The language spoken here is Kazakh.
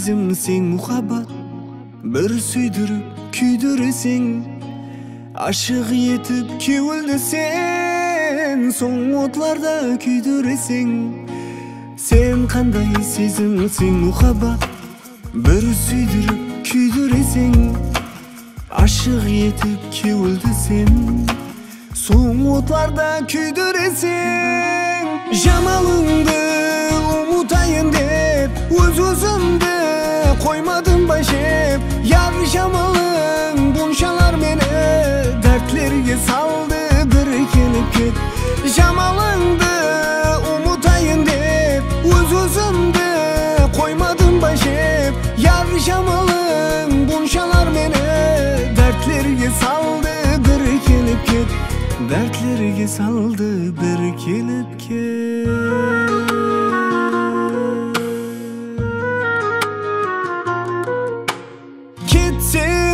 сезімсең мұхаббат, бір сүйдіріп күйдіресең, ашық етіп кеуілдесең, соң отларда күйдіресең. Сен қандай сезімсең мұхаббат, бір сүйдіріп күйдіресең, ашық етіп кеуілдесең, соң отларда күйдіресең. Жамалыңды ұмытайын деп, өз-өзімді қоймадым ба жеп, яр жамалың бұншалар мені дәртлерге салды, бір келіп кет. Жамалыңды ұмытайын деп, өз-өзімді қоймадым ба жеп, яр жамалың бұншалар мені дәртлерге салды, бір келіп кет. Дәртлерге салды, бір келіп кет. Кетсе